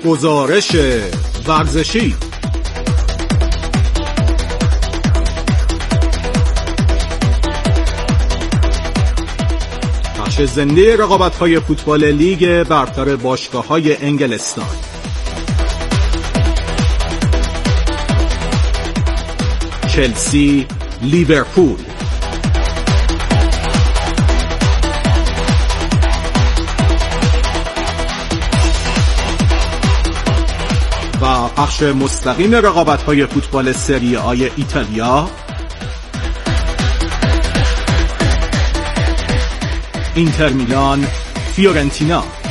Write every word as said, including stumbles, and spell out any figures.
گزارش ورزشی. بخش زنده رقابت‌های فوتبال لیگ برتر باشگاه‌های انگلستان. چلسی، لیورپول. و پخش مستقیم رقابت‌های فوتبال سری آ ایتالیا، اینتر میلان، فیورنتینا.